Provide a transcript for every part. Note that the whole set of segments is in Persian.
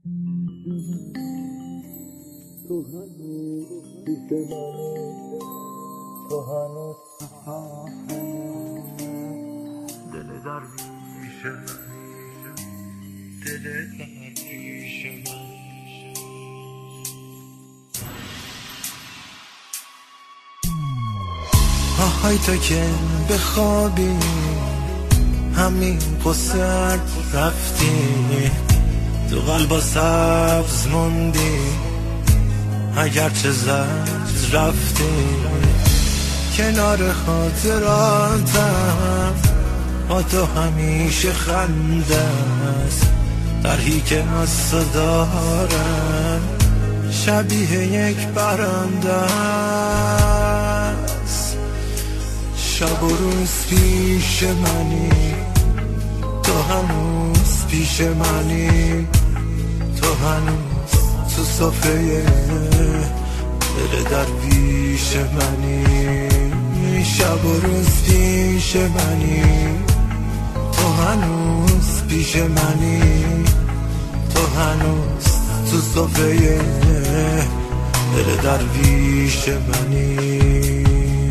تو هنوز پیش منی، تو هنوز دل درویش منی، دل درویش منی. آهای تو که بخوابی همین قصر رفتی، تو قلبا سبز موندی اگرچه زرد رفتی. کنار خاطراتم با تو همیشه خنده است، طرحی که از تو دارم شبیه یک پرنده است. شب و روز پیش منی، تو هنوز پیش منی، تو هنوز تو سفره دل درویش منی. شب و روز پیش منی، تو هنوز پیش منی، تو هنوز تو سفره دل درویش منی.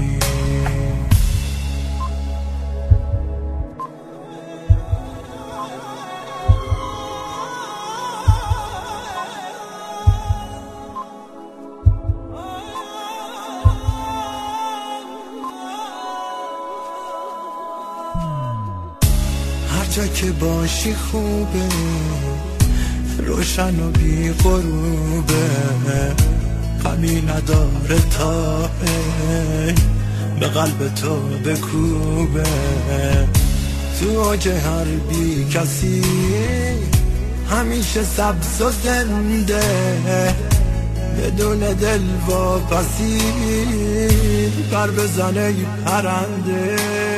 هر جا که باشی خوبه، روشن و بی غروبه، غمی نداره تا به قلب تو بکوبه. تو اوج هر بی کسی همیشه سبز و زنده، بدون دل واپسی پر بزنه ای پرنده.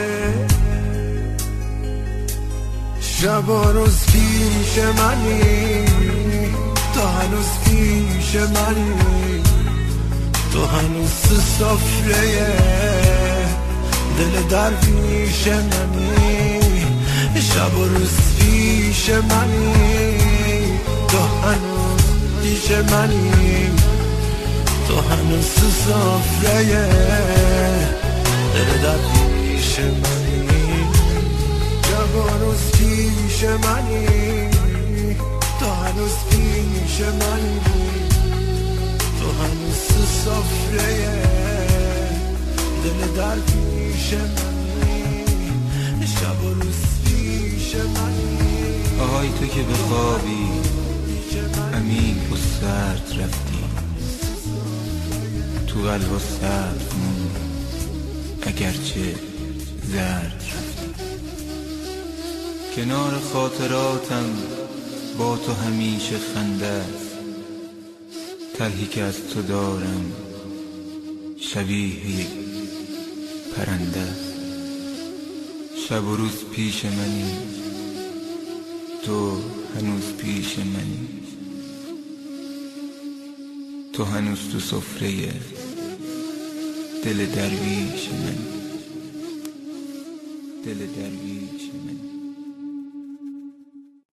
شب و روز پیش منی، تو هنوز پیش منی، تو هنوز تو سفره دل درویش منی. شب و روز پیش منی، تو هنوز پیش منی، تو هنوز تو سفره دل درویش منی. شب و روز پیش منی، تو هنوز پیش منی، تو هنوز تو سفره دل درویش منی. شب و روز پیش منی. آهای تو که بخوابی همین سرد رفتی، تو قلبا سبز موندی اگرچه زرد رفتی. کنار خاطراتم با تو همیشه خنده است، طرحی که از تو دارم شبیه یک پرنده است. شب و روز پیش منی، تو هنوز پیش منی، تو هنوز تو سفره دل درویش منی، دل درویش منی.